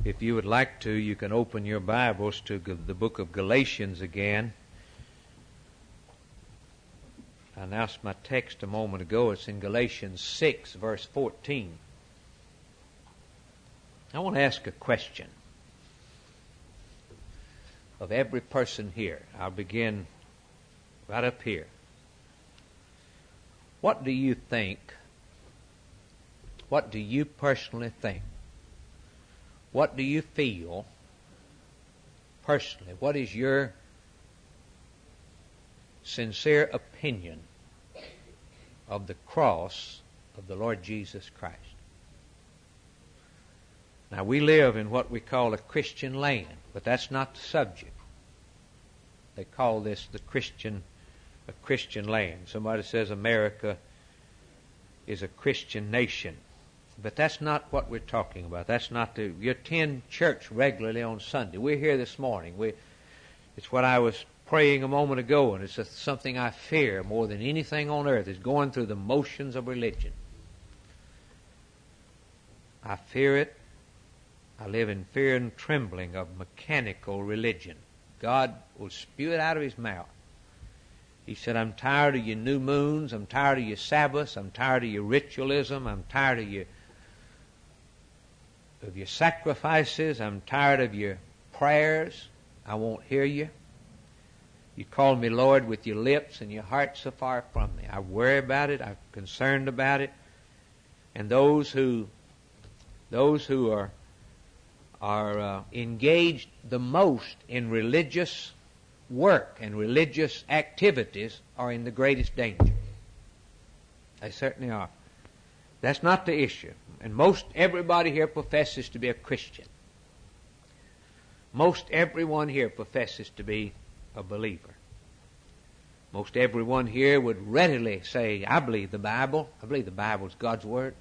If you would like to, you can open your Bibles to the book of Galatians again. I announced my text a moment ago. It's in Galatians 6, verse 14. I want to ask a question of every person here. I'll begin right up here. What do you think? What do you personally think? What do you feel personally? What is your sincere opinion of the cross of the Lord Jesus Christ? Now, we live in what we call a Christian land, but that's not the subject. They call this a Christian land. Somebody says America is a Christian nation. But that's not what we're talking about. That's not you attend church regularly on Sunday. We're here this morning. It's what I was praying a moment ago, and it's something I fear more than anything on earth, is going through the motions of religion. I fear it. I live in fear and trembling of mechanical religion. God will spew it out of His mouth. He said, I'm tired of your new moons. I'm tired of your Sabbaths. I'm tired of your ritualism. I'm tired of your sacrifices. I'm tired of your prayers. I won't hear you. You call me Lord with your lips and your heart so far from me. I worry about it. I'm concerned about it. And those who are engaged the most in religious work and religious activities are in the greatest danger. They certainly are. That's not the issue. And most everybody here professes to be a Christian. Most everyone here professes to be a believer. Most everyone here would readily say, I believe the Bible. I believe the Bible is God's Word.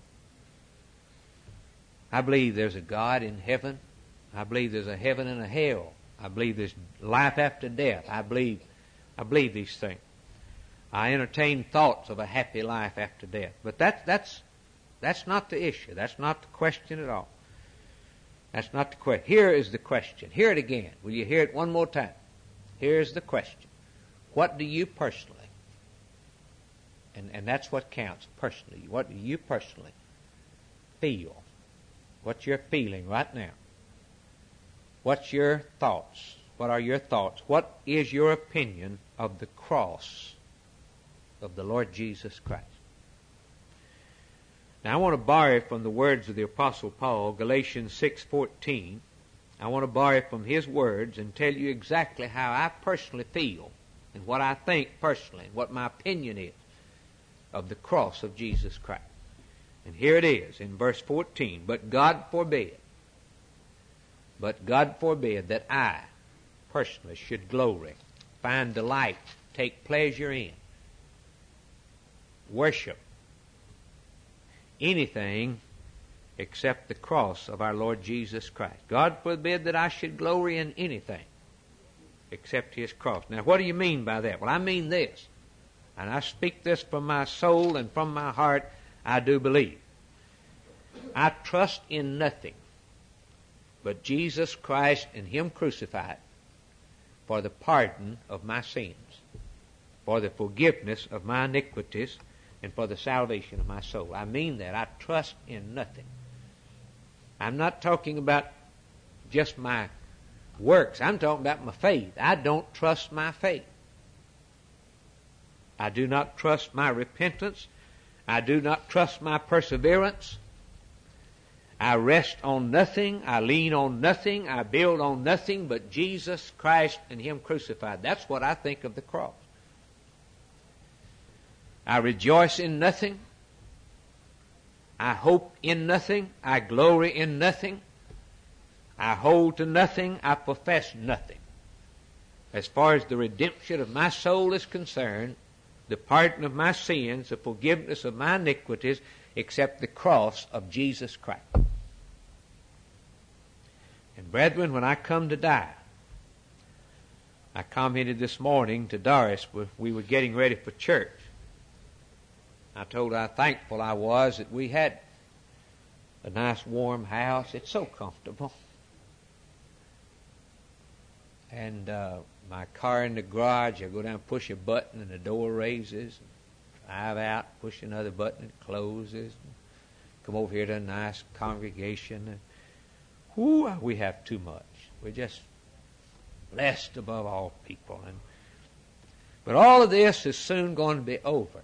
I believe there's a God in heaven. I believe there's a heaven and a hell. I believe there's life after death. I believe these things. I entertain thoughts of a happy life after death. But that's not the issue. That's not the question at all. That's not the question. Here is the question. Hear it again. Will you hear it one more time? Here's the question. What do you personally, and that's what counts personally, what do you personally feel? What's your feeling right now? What's your thoughts? What are your thoughts? What is your opinion of the cross of the Lord Jesus Christ? Now I want to borrow from the words of the Apostle Paul, Galatians 6:14. I want to borrow from his words and tell you exactly how I personally feel and what I think personally and what my opinion is of the cross of Jesus Christ. And here it is in verse 14. But God forbid that I personally should glory, find delight, take pleasure in, worship anything except the cross of our Lord Jesus Christ. God forbid that I should glory in anything except His cross. Now, what do you mean by that? Well, I mean this, and I speak this from my soul and from my heart. I do believe. I trust in nothing but Jesus Christ and Him crucified for the pardon of my sins, for the forgiveness of my iniquities, and for the salvation of my soul. I mean that. I trust in nothing. I'm not talking about just my works. I'm talking about my faith. I don't trust my faith. I do not trust my repentance. I do not trust my perseverance. I rest on nothing. I lean on nothing. I build on nothing but Jesus Christ and Him crucified. That's what I think of the cross. I rejoice in nothing. I hope in nothing. I glory in nothing. I hold to nothing. I profess nothing. As far as the redemption of my soul is concerned, the pardon of my sins, the forgiveness of my iniquities, except the cross of Jesus Christ. And brethren, when I come to die, I commented this morning to Doris, we were getting ready for church. I told her how thankful I was that we had a nice warm house. It's so comfortable. and my car in the garage, I go down, push a button, and the door raises. Drive out, push another button, it closes. Come over here to a nice congregation. And, whoo, we have too much. We're just blessed above all people. But all of this is soon going to be over.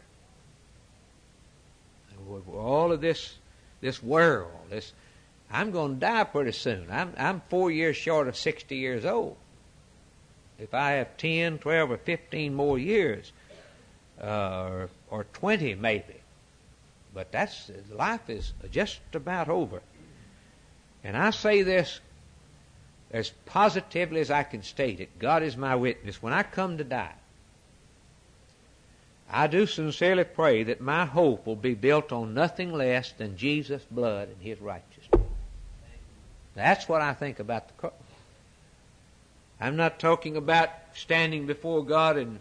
All of this world, I'm going to die pretty soon. I'm 4 years short of 60 years old. If I have 10, 12, or 15 more years, or 20 maybe. But life is just about over. And I say this as positively as I can state it. God is my witness. When I come to die, I do sincerely pray that my hope will be built on nothing less than Jesus' blood and His righteousness. That's what I think about the cross. I'm not talking about standing before God and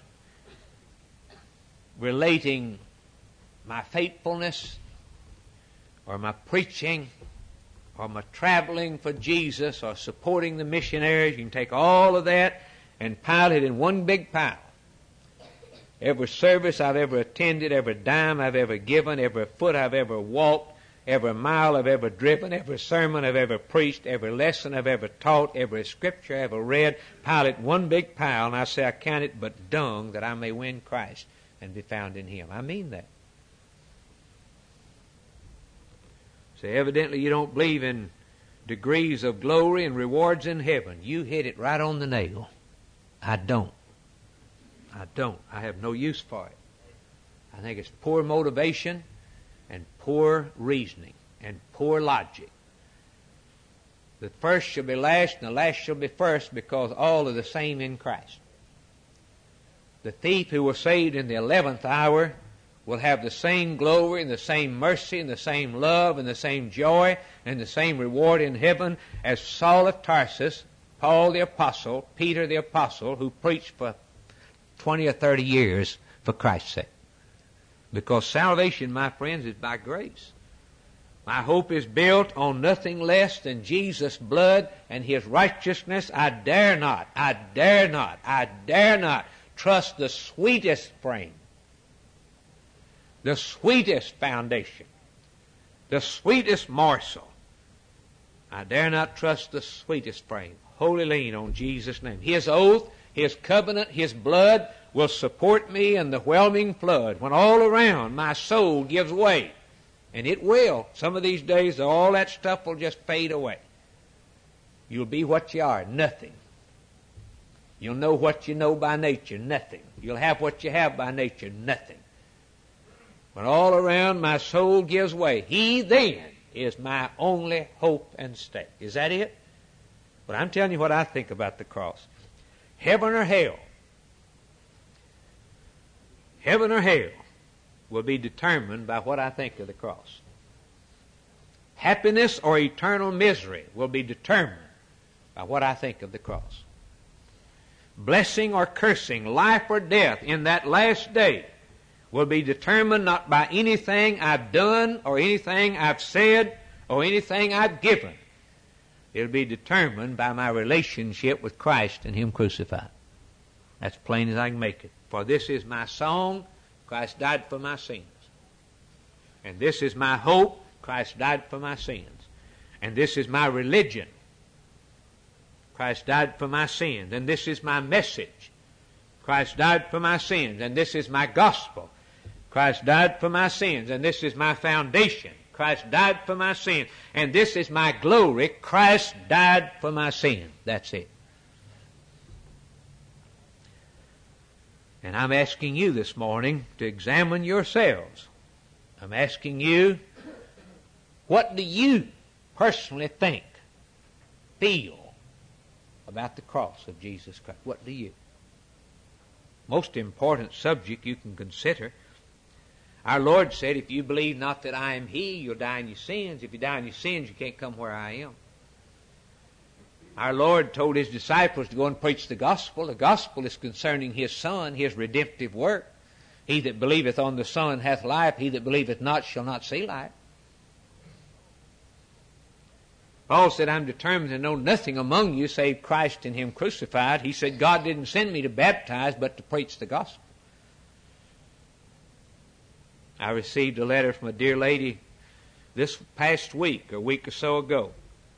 relating my faithfulness or my preaching or my traveling for Jesus or supporting the missionaries. You can take all of that and pile it in one big pile. Every service I've ever attended, every dime I've ever given, every foot I've ever walked, every mile I've ever driven, every sermon I've ever preached, every lesson I've ever taught, every scripture I've ever read, pile it in one big pile, and I say I count it but dung that I may win Christ and be found in Him. I mean that. So evidently you don't believe in degrees of glory and rewards in heaven. You hit it right on the nail. I don't. I have no use for it. I think it's poor motivation and poor reasoning and poor logic. The first shall be last and the last shall be first, because all are the same in Christ. The thief who was saved in the 11th hour will have the same glory and the same mercy and the same love and the same joy and the same reward in heaven as Saul of Tarsus, Paul the Apostle, Peter the Apostle, who preached for 20 or 30 years for Christ's sake. Because salvation, my friends, is by grace. My hope is built on nothing less than Jesus' blood and His righteousness. I dare not trust the sweetest frame, the sweetest foundation, the sweetest morsel. I dare not trust the sweetest frame. Wholly lean on Jesus' name. His oath, His covenant, His blood will support me in the whelming flood when all around my soul gives way. And it will. Some of these days, all that stuff will just fade away. You'll be what you are, nothing. You'll know what you know by nature, nothing. You'll have what you have by nature, nothing. When all around my soul gives way, He then is my only hope and stay. Is that it? But I'm telling you what I think about the cross. Heaven or hell will be determined by what I think of the cross. Happiness or eternal misery will be determined by what I think of the cross. Blessing or cursing, life or death in that last day will be determined not by anything I've done or anything I've said or anything I've given. It'll be determined by my relationship with Christ and Him crucified. That's plain as I can make it. For this is my song, Christ died for my sins. And this is my hope, Christ died for my sins. And this is my religion, Christ died for my sins. And this is my message, Christ died for my sins. And this is my gospel, Christ died for my sins. And this is my foundation, Christ died for my sins. And this is my glory, Christ died for my sins. That's it. And I'm asking you this morning to examine yourselves. I'm asking you, what do you personally think, feel about the cross of Jesus Christ? What do you? Most important subject you can consider. Our Lord said, if you believe not that I am He, you'll die in your sins. If you die in your sins, you can't come where I am. Our Lord told His disciples to go and preach the gospel. The gospel is concerning His Son, His redemptive work. He that believeth on the Son hath life. He that believeth not shall not see life. Paul said, I'm determined to know nothing among you save Christ and Him crucified. He said, God didn't send me to baptize, but to preach the gospel. I received a letter from a dear lady this past week, or week or so ago.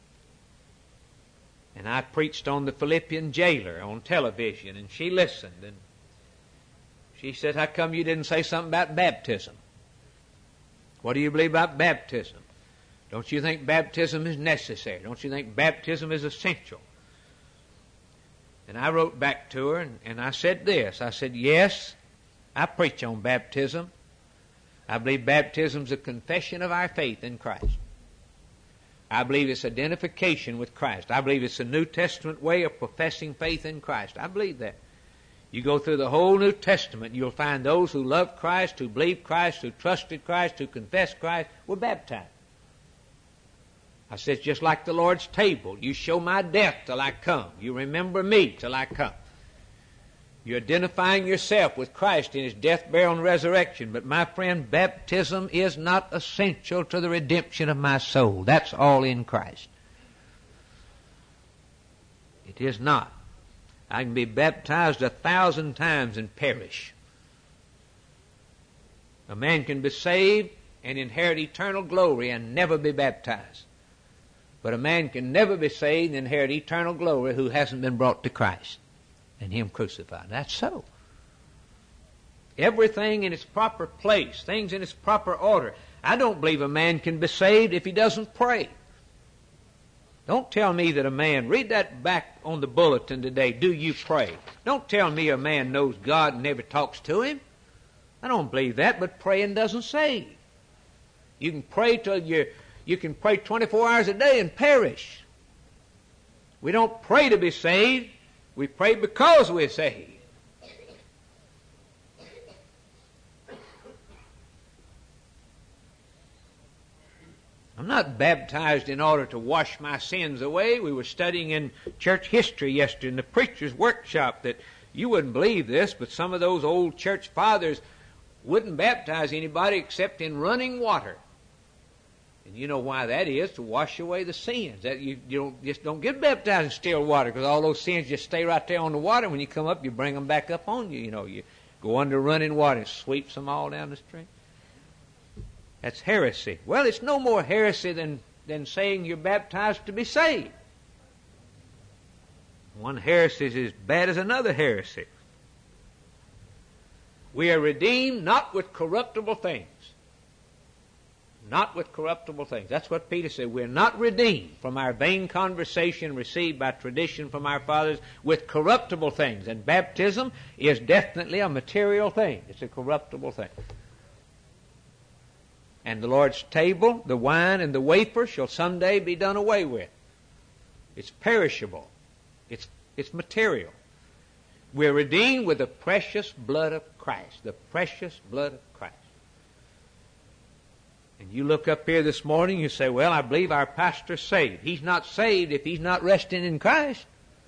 And I preached on the Philippian jailer on television, and she listened, and she said, how come you didn't say something about baptism? What do you believe about baptism? Don't you think baptism is necessary? Don't you think baptism is essential? And I wrote back to her, and I said this. I said, yes, I preach on baptism. I believe baptism is a confession of our faith in Christ. I believe it's identification with Christ. I believe it's a New Testament way of professing faith in Christ. I believe that. You go through the whole New Testament, you'll find those who love Christ, who believe Christ, who trusted Christ, who confessed Christ, were baptized. I said, just like the Lord's table, you show my death till I come. You remember me till I come. You're identifying yourself with Christ in His death, burial, and resurrection. But my friend, baptism is not essential to the redemption of my soul. That's all in Christ. It is not. I can be baptized 1,000 times and perish. A man can be saved and inherit eternal glory and never be baptized. But a man can never be saved and inherit eternal glory who hasn't been brought to Christ and Him crucified. That's so. Everything in its proper place, things in its proper order. I don't believe a man can be saved if he doesn't pray. Don't tell me that a man, read that back on the bulletin today, do you pray? Don't tell me a man knows God and never talks to Him. I don't believe that, but praying doesn't save. You can pray till you can pray 24 hours a day and perish. We don't pray to be saved. We pray because we're saved. I'm not baptized in order to wash my sins away. We were studying in church history yesterday in the preacher's workshop that you wouldn't believe this, but some of those old church fathers wouldn't baptize anybody except in running water. And you know why that is, to wash away the sins. That you don't get baptized in still water because all those sins just stay right there on the water. When you come up, you bring them back up on you. You know, you go under running water and sweeps them all down the stream. That's heresy. Well, it's no more heresy than saying you're baptized to be saved. One heresy is as bad as another heresy. We are redeemed not with corruptible things. Not with corruptible things. That's what Peter said. We're not redeemed from our vain conversation received by tradition from our fathers with corruptible things. And baptism is definitely a material thing. It's a corruptible thing. And the Lord's table, the wine and the wafer shall someday be done away with. It's perishable. It's material. We're redeemed with the precious blood of Christ. The precious blood of Christ. And you look up here this morning, you say, well, I believe our pastor's saved. He's not saved if he's not resting in Christ.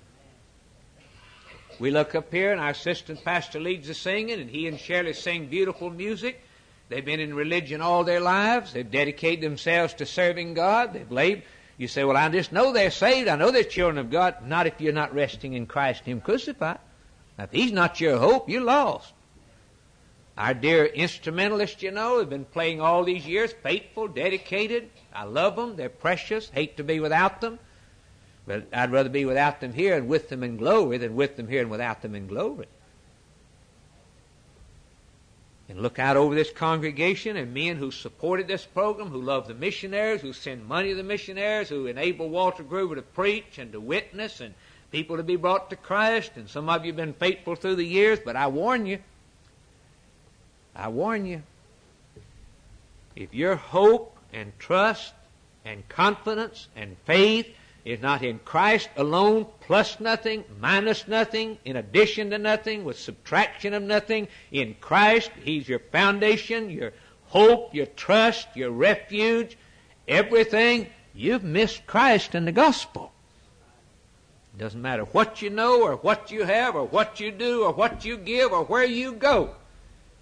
We look up here and our assistant pastor leads the singing, and he and Shirley sing beautiful music. They've been in religion all their lives. They've dedicated themselves to serving God. They've labored. You say, well, I just know they're saved. I know they're children of God. Not if you're not resting in Christ and Him crucified. Now, if He's not your hope, you're lost. Our dear instrumentalists, you know, have been playing all these years, faithful, dedicated. I love them. They're precious. Hate to be without them. But I'd rather be without them here and with them in glory than with them here and without them in glory. And look out over this congregation and men who supported this program, who love the missionaries, who send money to the missionaries, who enable Walter Gruber to preach and to witness and people to be brought to Christ. And some of you have been faithful through the years, but I warn you, if your hope and trust and confidence and faith is not in Christ alone, plus nothing, minus nothing, in addition to nothing, with subtraction of nothing, in Christ, He's your foundation, your hope, your trust, your refuge, everything, you've missed Christ and the gospel. It doesn't matter what you know or what you have or what you do or what you give or where you go.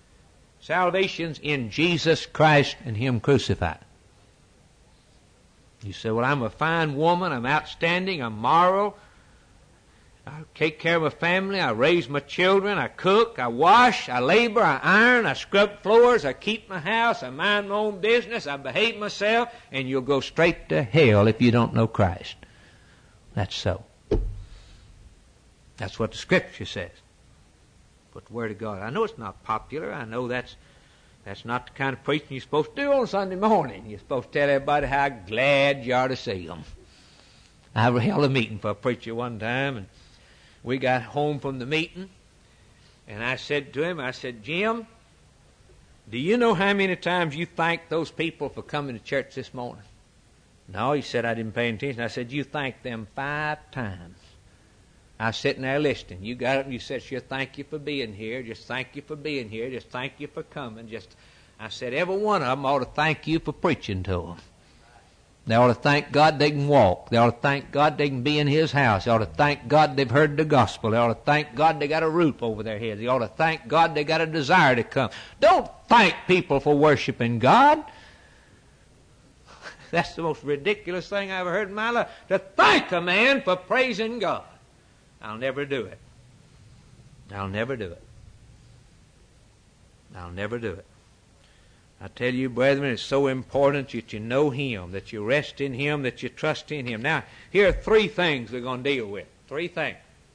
Salvation's in Jesus Christ and Him crucified. You say, well, I'm a fine woman, I'm outstanding, I'm moral, I take care of my family, I raise my children, I cook, I wash, I labor, I iron, I scrub floors, I keep my house, I mind my own business, I behave myself, and you'll go straight to hell if you don't know Christ. That's so. That's what the Scripture says. But the Word of God, I know it's not popular, I know that's not the kind of preaching you're supposed to do on Sunday morning. You're supposed to tell everybody how glad you are to see them. I held a meeting for a preacher one time, and we got home from the meeting, and I said to him, I said, Jim, do you know how many times you thanked those people for coming to church this morning? No, he said, I didn't pay attention. I said, you thanked them 5 times. I was sitting there listening. You got up and you said, sure, thank you for being here. Just thank you for being here. Just thank you for coming. I said, every one of them ought to thank you for preaching to them. They ought to thank God they can walk. They ought to thank God they can be in His house. They ought to thank God they've heard the gospel. They ought to thank God they got a roof over their heads. They ought to thank God they got a desire to come. Don't thank people for worshiping God. That's the most ridiculous thing I ever heard in my life. To thank a man for praising God. I'll never do it. I'll never do it. I'll never do it. I tell you, brethren, it's so important that you know Him, that you rest in Him, that you trust in Him. Now, here are 3 things we're going to deal with. 3 things.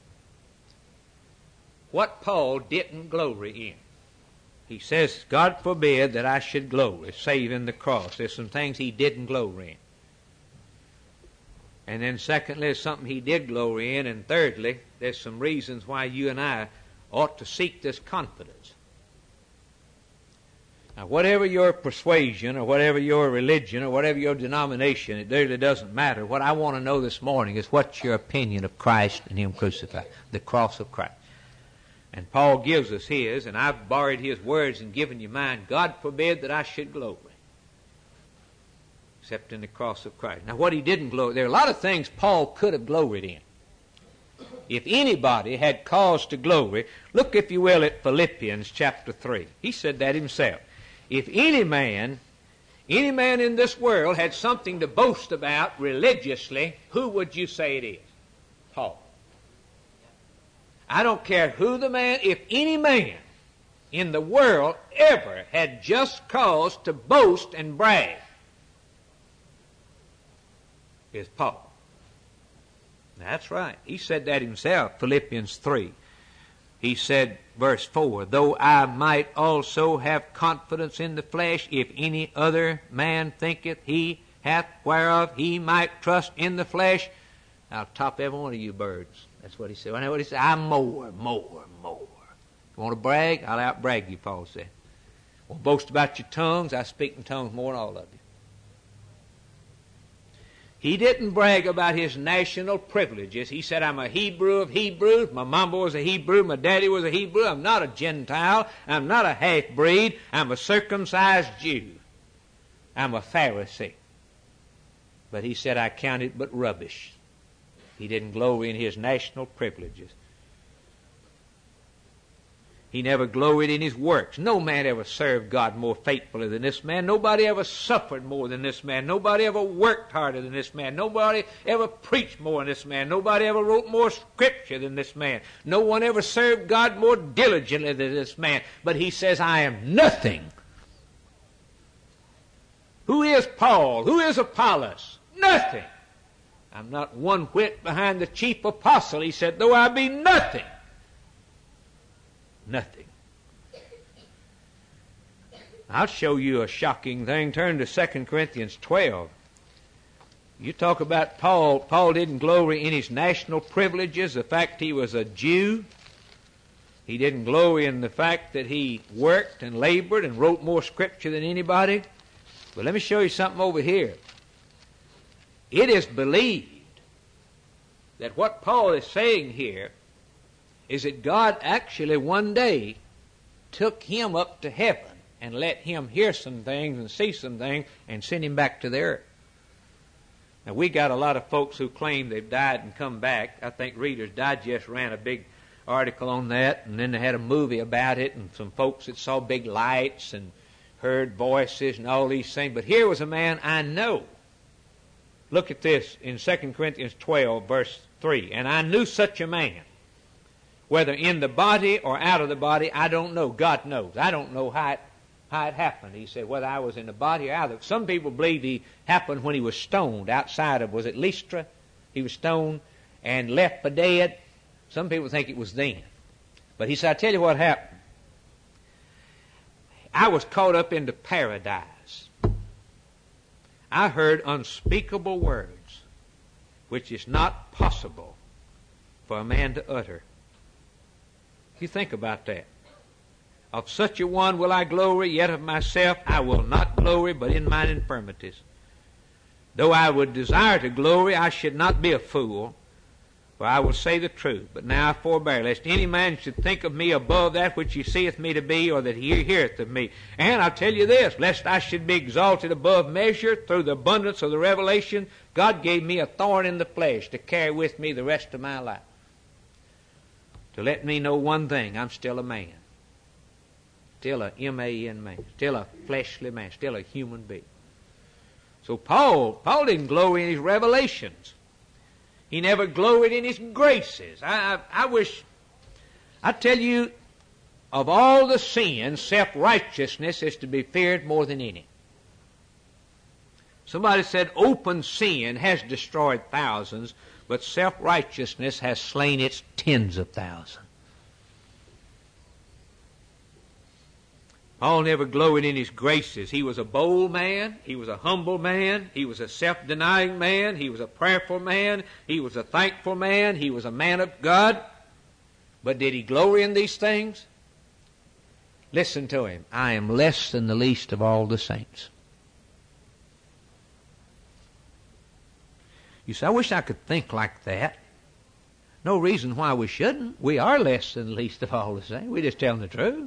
What Paul didn't glory in. He says, God forbid that I should glory, save in the cross. There's some things he didn't glory in. And then secondly, there's something he did glory in. And thirdly, there's some reasons why you and I ought to seek this confidence. Now, whatever your persuasion or whatever your religion or whatever your denomination, it really doesn't matter. What I want to know this morning is what's your opinion of Christ and Him crucified, the cross of Christ. And Paul gives us his, and I've borrowed his words and given you mine. God forbid that I should glory, except in the cross of Christ. Now, what he didn't glory, there are a lot of things Paul could have gloried in. If anybody had cause to glory, look, if you will, at Philippians chapter 3. He said that himself. If any man in this world had something to boast about religiously, who would you say it is? Paul. I don't care who the man, if any man in the world ever had just cause to boast and brag, is Paul. That's right. He said that himself, Philippians 3. He said, verse 4, though I might also have confidence in the flesh, if any other man thinketh he hath whereof he might trust in the flesh, I'll top every one of you birds. That's what he said. I know what he said. I'm more. You want to brag? I'll out-brag you, Paul said. Want to boast about your tongues? I speak in tongues more than all of you. He didn't brag about his national privileges. He said, I'm a Hebrew of Hebrews. My mama was a Hebrew. My daddy was a Hebrew. I'm not a Gentile. I'm not a half-breed. I'm a circumcised Jew. I'm a Pharisee. But he said, I count it but rubbish. He didn't glory in his national privileges. He never gloried in his works. No man ever served God more faithfully than this man. Nobody ever suffered more than this man. Nobody ever worked harder than this man. Nobody ever preached more than this man. Nobody ever wrote more scripture than this man. No one ever served God more diligently than this man. But he says, I am nothing. Who is Paul? Who is Apollos? Nothing. I'm not one whit behind the chief apostle. He said, though I be nothing. Nothing. I'll show you a shocking thing. Turn to 2 Corinthians 12. You talk about Paul. Paul didn't glory in his national privileges, the fact he was a Jew. He didn't glory in the fact that he worked and labored and wrote more scripture than anybody. But let me show you something over here. It is believed that what Paul is saying here is that God actually one day took him up to heaven and let him hear some things and see some things and send him back to the earth. Now, we got a lot of folks who claim they've died and come back. I think Reader's Digest ran a big article on that, and then they had a movie about it, and some folks that saw big lights and heard voices and all these things. But here was a man I know Look at this in 2 Corinthians 12, verse 3. And I knew such a man, whether in the body or out of the body, I don't know. God knows. I don't know how it happened. He said, whether I was in the body or out of it. Some people believe he happened when he was stoned outside of, was it Lystra? He was stoned and left for dead. Some people think it was then. But he said, I tell you what happened. I was caught up into paradise. I heard unspeakable words, which is not possible for a man to utter. You think about that. Of such a one will I glory, yet of myself I will not glory, but in mine infirmities. Though I would desire to glory, I should not be a fool, for I will say the truth. But now I forbear, lest any man should think of me above that which he seeth me to be, or that he heareth of me. And I tell you this, lest I should be exalted above measure through the abundance of the revelation, God gave me a thorn in the flesh to carry with me the rest of my life. To let me know one thing, I'm still a man. Still a M-A-N man. Still a fleshly man. Still a human being. So Paul didn't glory in his revelations. He never gloried in his graces. I tell you, of all the sins, self-righteousness is to be feared more than any. Somebody said open sin has destroyed thousands, but self-righteousness has slain its tens of thousands. Paul never gloried in his graces. He was a bold man. He was a humble man. He was a self-denying man. He was a prayerful man. He was a thankful man. He was a man of God. But did he glory in these things? Listen to him. I am less than the least of all the saints. You say, I wish I could think like that. No reason why we shouldn't. We are less than the least of all the saints. We're just telling the truth.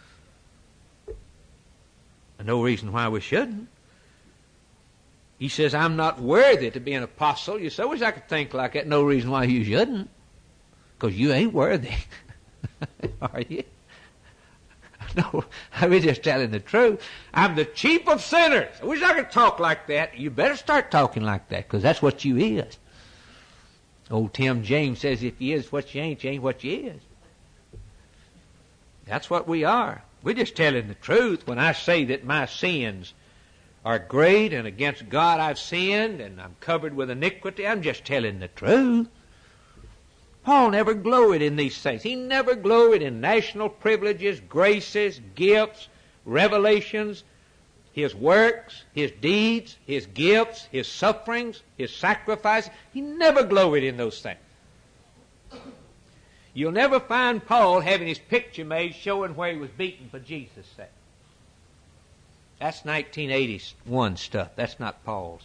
No reason why we shouldn't. He says, I'm not worthy to be an apostle. You say, I wish I could think like that. No reason why you shouldn't. Because you ain't worthy. Are you? No, I'm just telling the truth. I'm the chief of sinners. I wish I could talk like that. You better start talking like that, because that's what you is. Old Tim James says, if you is what you ain't what you is. That's what we are. We're just telling the truth. When I say that my sins are great and against God I've sinned and I'm covered with iniquity, I'm just telling the truth. Paul never gloried in these things. He never gloried in national privileges, graces, gifts, revelations, his works, his deeds, his gifts, his sufferings, his sacrifices. He never gloried in those things. You'll never find Paul having his picture made showing where he was beaten for Jesus' sake. That's 1981 stuff. That's not Paul's.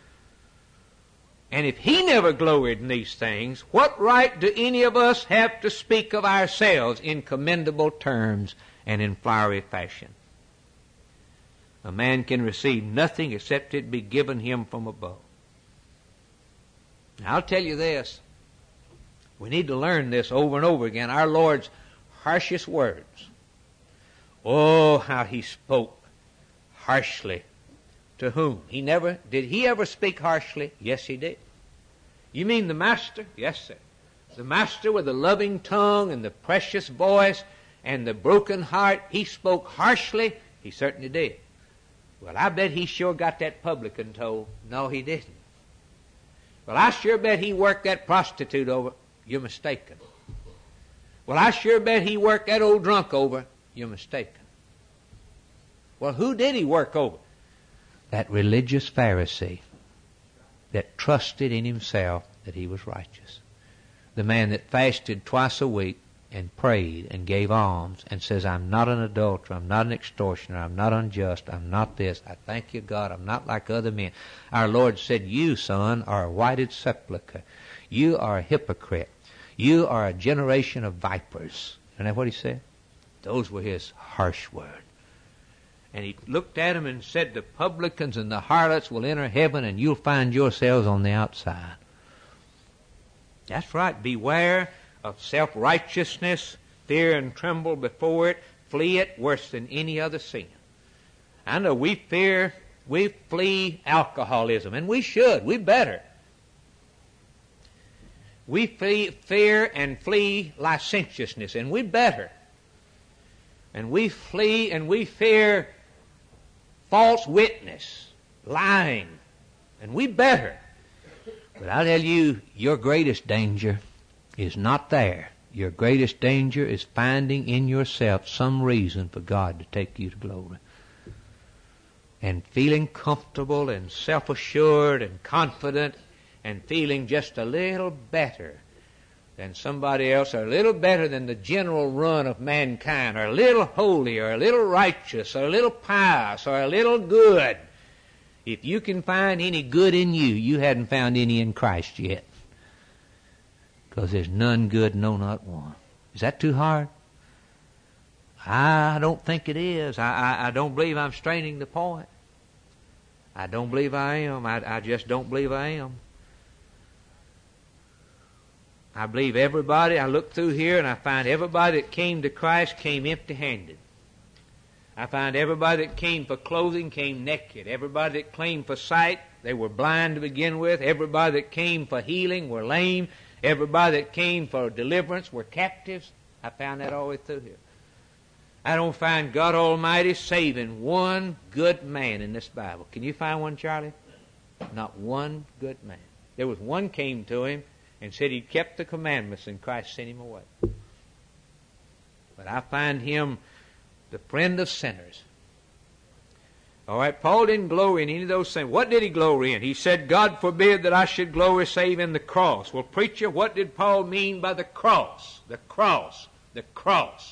And if he never gloried in these things, what right do any of us have to speak of ourselves in commendable terms and in flowery fashion? A man can receive nothing except it be given him from above. Now, I'll tell you this. We need to learn this over and over again. Our Lord's harshest words. Oh, how he spoke harshly. To whom? Did he ever speak harshly? Yes, he did. You mean the Master? Yes, sir. The Master with the loving tongue and the precious voice and the broken heart, he spoke harshly? He certainly did. Well, I bet he sure got that publican told. No, he didn't. Well, I sure bet he worked that prostitute over. You're mistaken. Well, I sure bet he worked that old drunk over. You're mistaken. Well, who did he work over? That religious Pharisee that trusted in himself that he was righteous. The man that fasted twice a week and prayed and gave alms and says, I'm not an adulterer, I'm not an extortioner, I'm not unjust, I'm not this. I thank you, God, I'm not like other men. Our Lord said, you, son, are a whited sepulchre. You are a hypocrite. You are a generation of vipers. Isn't that what he said? Those were his harsh words. And he looked at him and said, the publicans and the harlots will enter heaven and you'll find yourselves on the outside. That's right. Beware of self-righteousness. Fear and tremble before it. Flee it worse than any other sin. I know we fear We flee alcoholism, and we should. We better. We fear and flee licentiousness, and we better. And we flee and we fear false witness, lying, and we better. But I'll tell you, your greatest danger is not there. Your greatest danger is finding in yourself some reason for God to take you to glory. And feeling comfortable and self-assured and confident and feeling just a little better than somebody else, or a little better than the general run of mankind, or a little holy, or a little righteous, or a little pious, or a little good. If you can find any good in you, you hadn't found any in Christ yet. Because there's none good, no, not one. Is that too hard? I don't think it is. I don't believe I'm straining the point. I don't believe I am. I just don't believe I am. I believe everybody, I look through here and I find everybody that came to Christ came empty-handed. I find everybody that came for clothing came naked. Everybody that came for sight, they were blind to begin with. Everybody that came for healing were lame. Everybody that came for deliverance were captives. I found that all the way through here. I don't find God Almighty saving one good man in this Bible. Can you find one, Charlie? Not one good man. There was one came to him and said he'd kept the commandments and Christ sent him away. But I find him the friend of sinners. All right, Paul didn't glory in any of those things. What did he glory in? He said, God forbid that I should glory save in the cross. Well, preacher, what did Paul mean by the cross? The cross. The cross.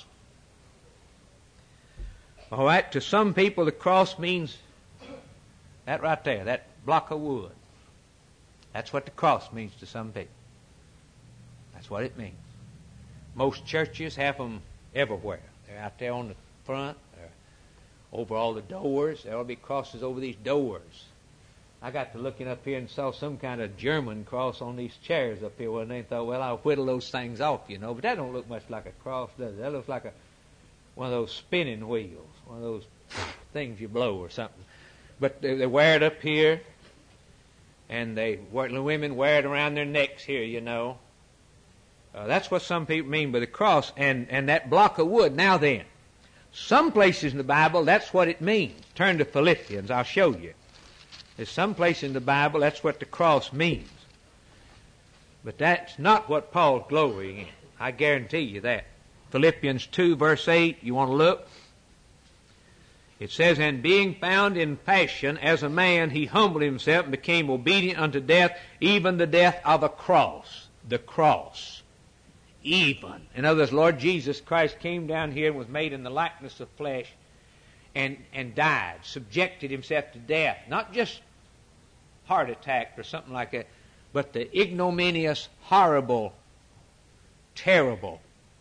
All right, to some people the cross means that right there, that block of wood. That's what the cross means to some people. That's what it means. Most churches have them everywhere. They're out there on the front, they're over all the doors. There will be crosses over these doors. I got to looking up here and saw some kind of German cross on these chairs up here, and they thought, well, I'll whittle those things off, you know. But that don't look much like a cross, does it? That looks like one of those spinning wheels, one of those things you blow or something. But they wear it up here, and the women wear it around their necks here, you know. That's what some people mean by the cross, and that block of wood. Now then, some places in the Bible, that's what it means. Turn to Philippians, I'll show you. There's some place in the Bible, that's what the cross means. But that's not what Paul's glorying in. I guarantee you that. Philippians 2, verse 8, you want to look? It says, and being found in fashion as a man, he humbled himself and became obedient unto death, even the death of a cross. The cross. Even. In other words, Lord Jesus Christ came down here and was made in the likeness of flesh and died, subjected himself to death. Not just heart attack or something like that, but the ignominious, horrible, terrible,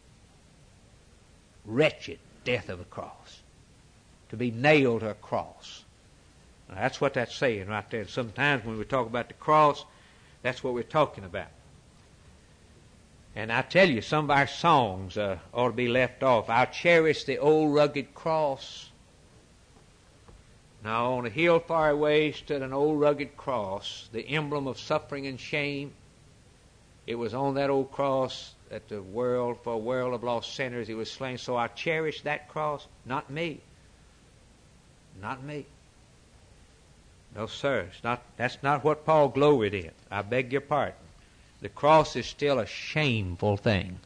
wretched death of a cross. To be nailed to a cross. Now, that's what that's saying right there. Sometimes when we talk about the cross, that's what we're talking about. And I tell you, some of our songs ought to be left off. I'll cherish the old rugged cross. Now, on a hill far away stood an old rugged cross, the emblem of suffering and shame. It was on that old cross that for a world of lost sinners, he was slain. So I cherish that cross, not me. Not me. No, sir. That's not what Paul gloried in. I beg your pardon. The cross is still a shameful thing.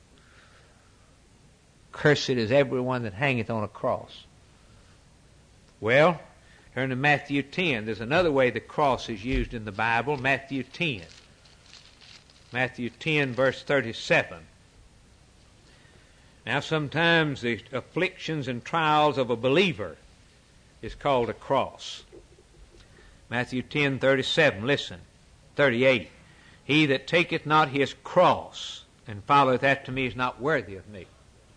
Cursed is everyone that hangeth on a cross. Well, turn to Matthew 10. There's another way the cross is used in the Bible. Matthew 10. Matthew 10, verse 37. Now, sometimes the afflictions and trials of a believer is called a cross. Matthew 10:37. Listen. 38. He that taketh not his cross and followeth after me is not worthy of me.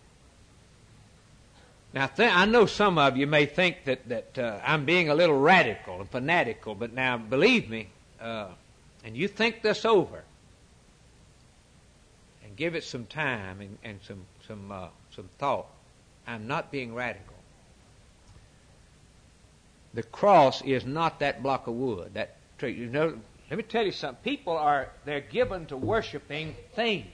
Now, I know some of you may think that I'm being a little radical and fanatical, but now believe me, and you think this over, and give it some time and some thought. I'm not being radical. The cross is not that block of wood, that tree. You know, let me tell you something. People they're given to worshiping things.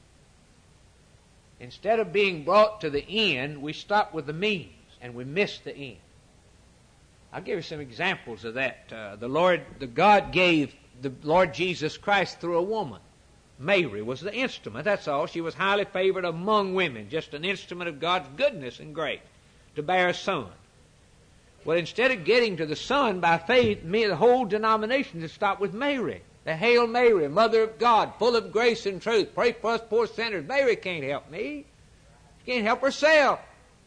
Instead of being brought to the end, we stop with the means and we miss the end. I'll give you some examples of that. God gave the Lord Jesus Christ through a woman. Mary was the instrument, that's all. She was highly favored among women, just an instrument of God's goodness and grace to bear a son. Well, instead of getting to the Son by faith, the whole denomination has stopped with Mary. The Hail Mary, Mother of God, full of grace and truth. Pray for us poor sinners. Mary can't help me. She can't help herself.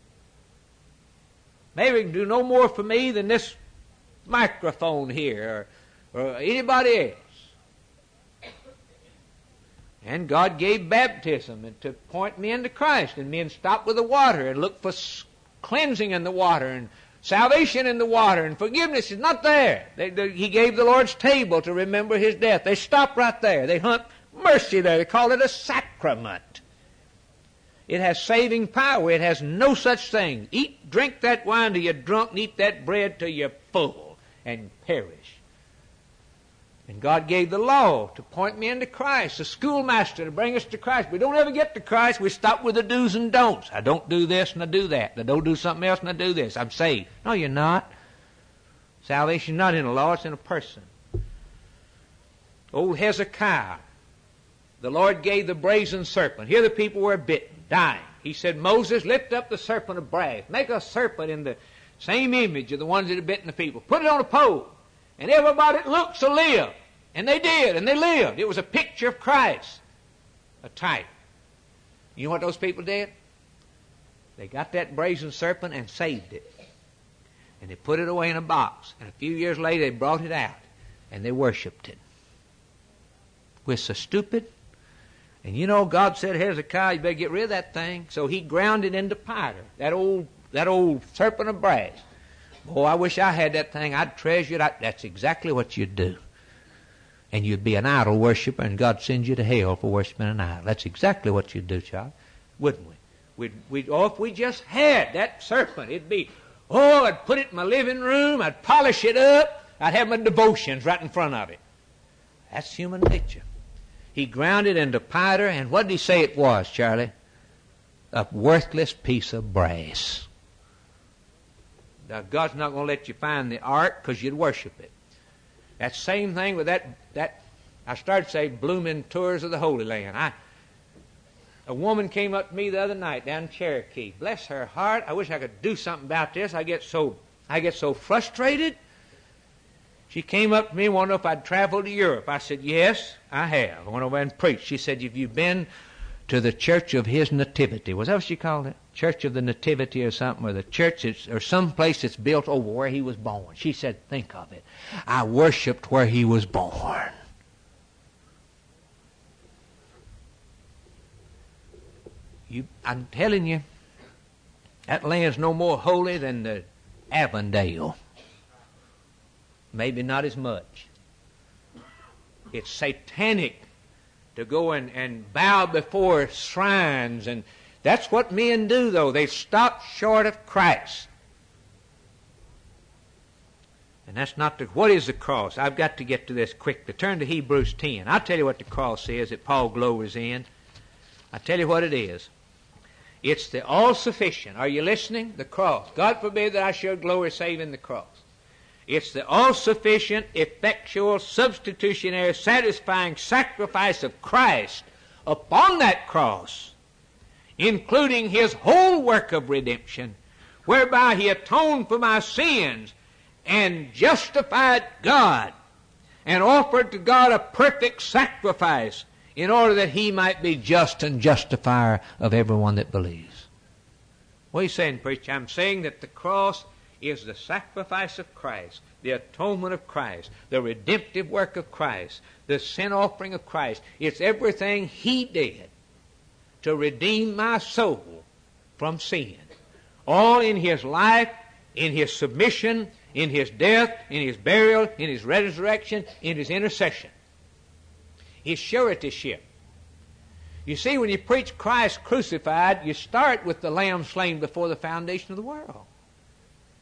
Mary can do no more for me than this microphone here or anybody else. And God gave baptism and to point men to Christ. And men stopped with the water and looked for cleansing in the water and salvation in the water, and forgiveness is not there. He gave the Lord's table to remember His death. They stopped right there. They hunt mercy there. They call it a sacrament. It has saving power. It has no such thing. Drink that wine till you're drunk, and eat that bread till you're full and perish. And God gave the law to point men to Christ, the schoolmaster to bring us to Christ. We don't ever get to Christ. We stop with the do's and don'ts. I don't do this and I do that. I don't do something else and I do this. I'm saved. No, you're not. Salvation is not in a law, it's in a person. Old Hezekiah, the Lord gave the brazen serpent. Here the people were bitten, dying. He said, Moses, lift up the serpent of brass. Make a serpent in the same image of the ones that had bitten the people. Put it on a pole. And everybody that looks will live. And they did, and they lived. It was a picture of Christ, a type. You know what those people did? They got that brazen serpent and saved it. And they put it away in a box. And a few years later, they brought it out, and they worshipped it. We're so stupid. And you know, God said, Hezekiah, you better get rid of that thing. So he ground it into powder, that old serpent of brass. Oh, I wish I had that thing. I'd treasure it. That's exactly what you'd do. And you'd be an idol worshiper, and God sends you to hell for worshiping an idol. That's exactly what you'd do, child, wouldn't we? If we just had that serpent, it'd be, I'd put it in my living room, I'd polish it up, I'd have my devotions right in front of it. That's human nature. He ground it into powder, and what did he say it was, Charlie? A worthless piece of brass. Now, God's not going to let you find the ark because you'd worship it. That same thing with that I started to say blooming tours of the Holy Land. A woman came up to me the other night down in Cherokee. Bless her heart. I wish I could do something about this. I get so frustrated. She came up to me and wanted to know if I'd traveled to Europe. I said, yes, I have. I went over and preached. She said, have you been to the Church of His Nativity? Was that what she called it? Church of the Nativity or something, or the church or some place that's built over where He was born. She said, think of it. I worshipped where He was born. I'm telling you, that land's no more holy than the Avondale. Maybe not as much. It's satanic to go and bow before shrines, and that's what men do, though. They stop short of Christ. And that's not what is the cross? I've got to get to this quickly. Turn to Hebrews 10. I'll tell you what the cross is that Paul glories in. I'll tell you what it is. It's the all-sufficient. Are you listening? The cross. God forbid that I should glory save in the cross. It's the all-sufficient, effectual, substitutionary, satisfying sacrifice of Christ upon that cross, including His whole work of redemption, whereby He atoned for my sins and justified God and offered to God a perfect sacrifice in order that He might be just and justifier of everyone that believes. What are you saying, preacher? I'm saying that the cross is the sacrifice of Christ, the atonement of Christ, the redemptive work of Christ, the sin offering of Christ. It's everything He did to redeem my soul from sin. All in His life, in His submission, in His death, in His burial, in His resurrection, in His intercession. His suretyship. You see, when you preach Christ crucified, you start with the Lamb slain before the foundation of the world.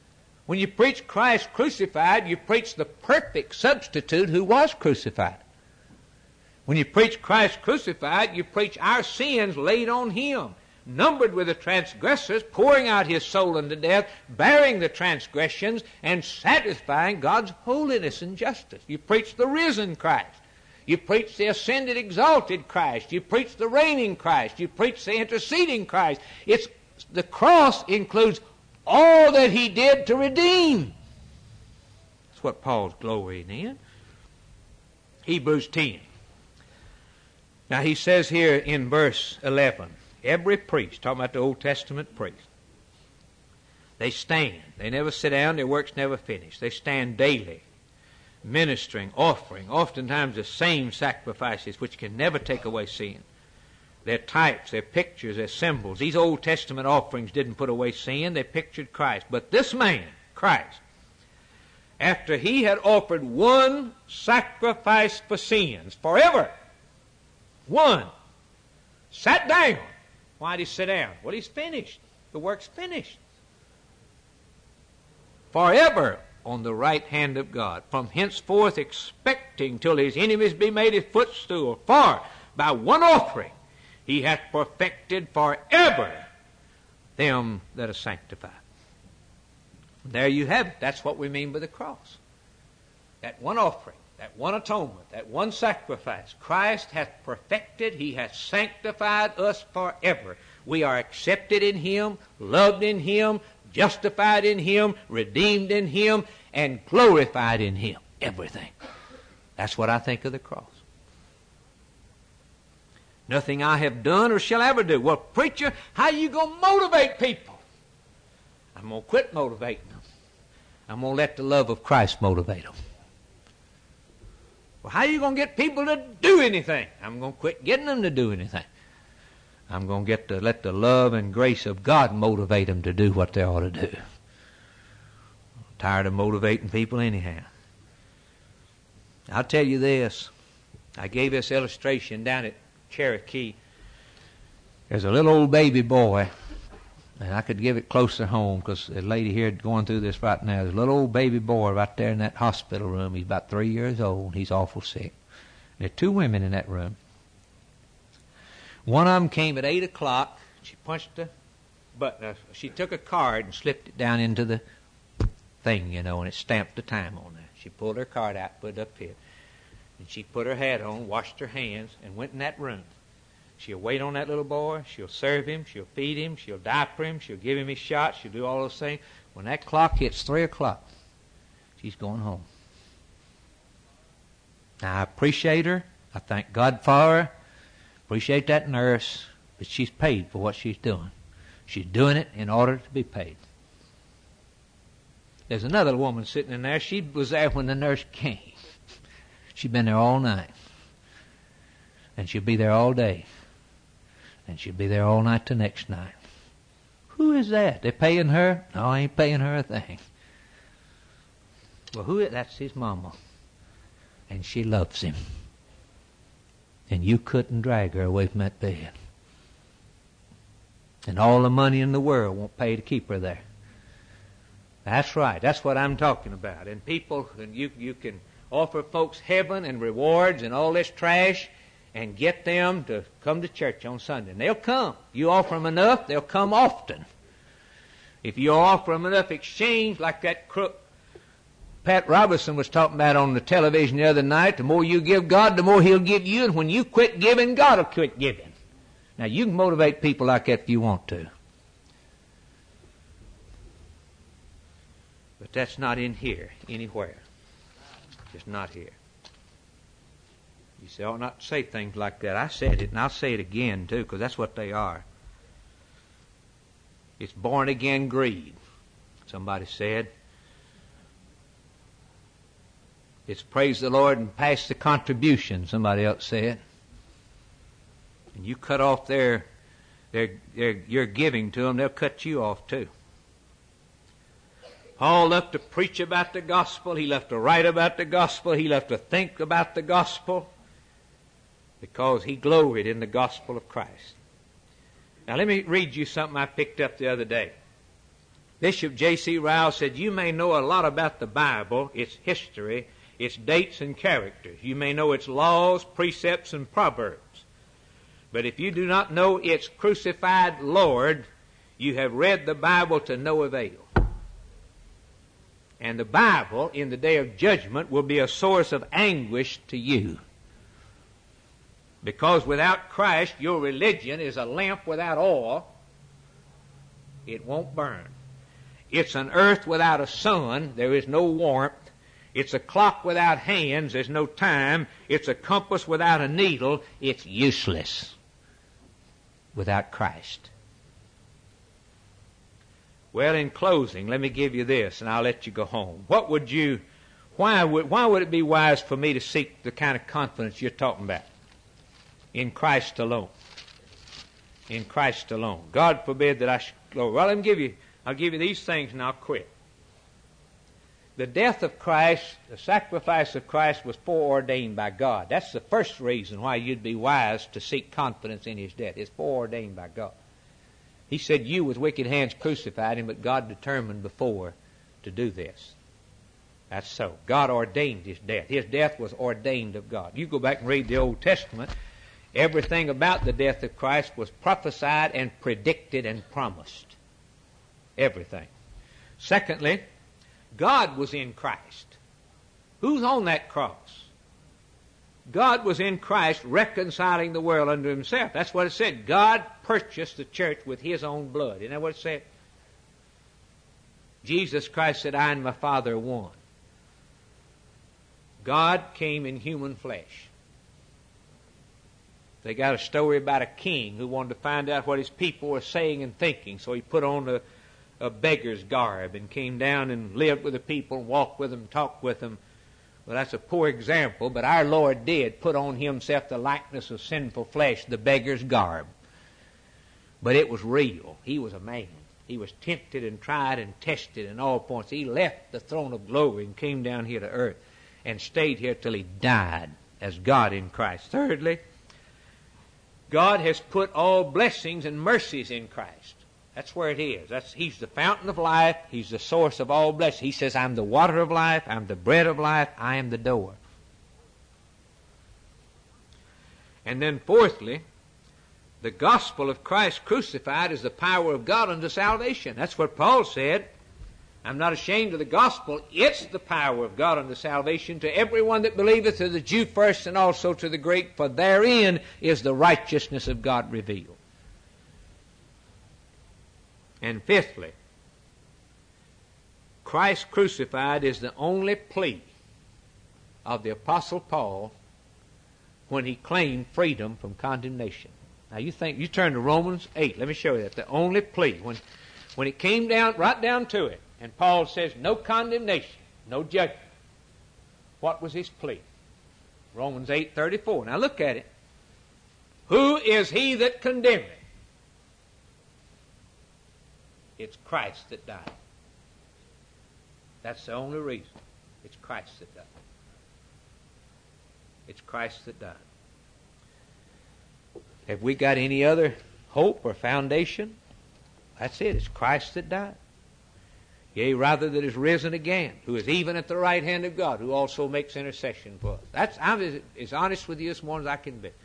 When you preach Christ crucified, you preach the perfect substitute who was crucified. When you preach Christ crucified, you preach our sins laid on Him, numbered with the transgressors, pouring out His soul unto death, bearing the transgressions, and satisfying God's holiness and justice. You preach the risen Christ. You preach the ascended, exalted Christ. You preach the reigning Christ. You preach the interceding Christ. The cross includes all that He did to redeem. That's what Paul's glorying in. Hebrews 10. Now he says here in verse 11, every priest, talking about the Old Testament priest, they stand. They never sit down. Their work's never finished. They stand daily, ministering, offering, oftentimes the same sacrifices which can never take away sin. They're types, they're pictures, they're symbols. These Old Testament offerings didn't put away sin. They pictured Christ. But this man, Christ, after He had offered one sacrifice for sins forever, one, sat down. Why did He sit down? Well, He's finished. The work's finished. Forever on the right hand of God, from henceforth expecting till His enemies be made His footstool. For by one offering He hath perfected forever them that are sanctified. There you have it. That's what we mean by the cross. That one offering, that one atonement, that one sacrifice. Christ hath perfected, He hath sanctified us forever. We are accepted in Him, loved in Him, justified in Him, redeemed in Him, and glorified in Him. Everything. That's what I think of the cross. Nothing I have done or shall ever do. Well, preacher, how are you going to motivate people? I'm going to quit motivating them. I'm going to let the love of Christ motivate them. Well, how are you going to get people to do anything? I'm going to quit getting them to do anything. I'm going to let the love and grace of God motivate them to do what they ought to do. I'm tired of motivating people anyhow. I'll tell you this. I gave this illustration down at Cherokee. There's a little old baby boy, and I could give it closer home because a lady here going through this right now. There's a little old baby boy right there in that hospital room. He's about 3 years old. He's awful sick. There are 2 women in that room. One of them came at 8 o'clock. She punched the button. She took a card and slipped it down into the thing, and it stamped the time on there. She pulled her card out, put it up here. And she put her hat on, washed her hands, and went in that room. She'll wait on that little boy. She'll serve him. She'll feed him. She'll diaper him. She'll give him his shots. She'll do all those things. When that clock hits 3 o'clock, she's going home. Now, I appreciate her. I thank God for her. Appreciate that nurse. But she's paid for what she's doing. She's doing it in order to be paid. There's another woman sitting in there. She was there when the nurse came. She's been there all night. And she'll be there all day. And she'll be there all night the next night. Who is that? They're paying her? No, I ain't paying her a thing. Well, who is that's his mama. And she loves him. And you couldn't drag her away from that bed. And all the money in the world won't pay to keep her there. That's right. That's what I'm talking about. And people, and you can offer folks heaven and rewards and all this trash and get them to come to church on Sunday. And they'll come. You offer them enough, they'll come often. If you offer them enough exchange, like that crook Pat Robertson was talking about on the television the other night, the more you give God, the more He'll give you. And when you quit giving, God will quit giving. Now, you can motivate people like that if you want to. But that's not in here anywhere. Just not here. You say, I ought not to say things like that. I said it, and I'll say it again, too, because that's what they are. It's born-again greed, somebody said. It's praise the Lord and pass the contribution, somebody else said. And you cut off your giving to them, they'll cut you off, too. Paul loved to preach about the gospel. He loved to write about the gospel. He loved to think about the gospel because he gloried in the gospel of Christ. Now let me read you something I picked up the other day. Bishop J.C. Ryle said, you may know a lot about the Bible, its history, its dates and characters. You may know its laws, precepts, and proverbs. But if you do not know its crucified Lord, you have read the Bible to no avail. And the Bible, in the day of judgment, will be a source of anguish to you. Because without Christ, your religion is a lamp without oil. It won't burn. It's an earth without a sun. There is no warmth. It's a clock without hands. There's no time. It's a compass without a needle. It's useless without Christ. Well, in closing, let me give you this, and I'll let you go home. Why would it be wise for me to seek the kind of confidence you're talking about? In Christ alone. In Christ alone. God forbid that I should glory. Well, I'll give you these things and I'll quit. The death of Christ, the sacrifice of Christ was foreordained by God. That's the first reason why you'd be wise to seek confidence in His death. It's foreordained by God. He said, you with wicked hands crucified Him, but God determined before to do this. That's so. God ordained His death. His death was ordained of God. You go back and read the Old Testament, everything about the death of Christ was prophesied and predicted and promised. Everything. Secondly, God was in Christ. Who's on that cross? God was in Christ reconciling the world unto Himself. That's what it said. God purchased the church with His own blood. Isn't that what it said? Jesus Christ said, I and my Father are one. God came in human flesh. They got a story about a king who wanted to find out what his people were saying and thinking, so he put on a beggar's garb and came down and lived with the people and walked with them, talked with them. Well, that's a poor example, but our Lord did put on Himself the likeness of sinful flesh, the beggar's garb. But it was real. He was a man. He was tempted and tried and tested in all points. He left the throne of glory and came down here to earth and stayed here till He died as God in Christ. Thirdly, God has put all blessings and mercies in Christ. That's where it is. He's the fountain of life. He's the source of all blessings. He says, I'm the water of life. I'm the bread of life. I am the door. And then fourthly, the gospel of Christ crucified is the power of God unto salvation. That's what Paul said. I'm not ashamed of the gospel. It's the power of God unto salvation to everyone that believeth, to the Jew first and also to the Greek, for therein is the righteousness of God revealed. And fifthly, Christ crucified is the only plea of the Apostle Paul when he claimed freedom from condemnation. Now you turn to Romans 8. Let me show you that. The only plea. When it came down, right down to it, and Paul says, no condemnation, no judgment. What was his plea? Romans 8:34. Now look at it. Who is he that condemneth? It's Christ that died. That's the only reason. It's Christ that died. It's Christ that died. Have we got any other hope or foundation? That's it. It's Christ that died. Yea, rather that is risen again, who is even at the right hand of God, who also makes intercession for us. I'm as honest with you this morning as I can be.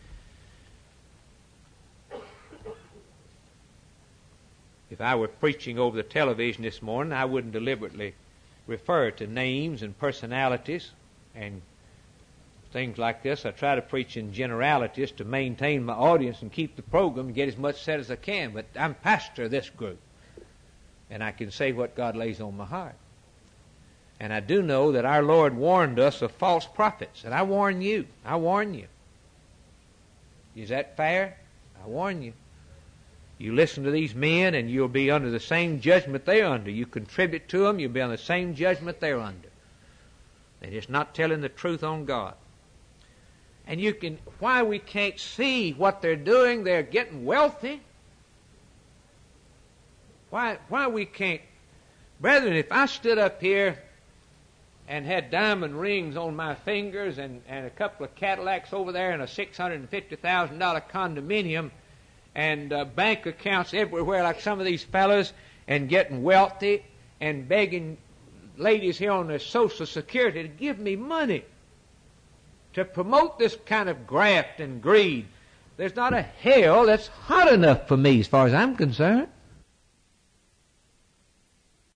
If I were preaching over the television this morning, I wouldn't deliberately refer to names and personalities and things like this. I try to preach in generalities to maintain my audience and keep the program and get as much said as I can. But I'm pastor of this group, and I can say what God lays on my heart. And I do know that our Lord warned us of false prophets, and I warn you. I warn you. Is that fair? I warn you. You listen to these men, and you'll be under the same judgment they're under. You contribute to them, you'll be on the same judgment they're under. They're just not telling the truth on God. And why we can't see what they're doing, they're getting wealthy. Why we can't? Brethren, if I stood up here and had diamond rings on my fingers and a couple of Cadillacs over there and a $650,000 condominium and bank accounts everywhere like some of these fellows, and getting wealthy and begging ladies here on their Social Security to give me money to promote this kind of graft and greed. There's not a hell that's hot enough for me as far as I'm concerned.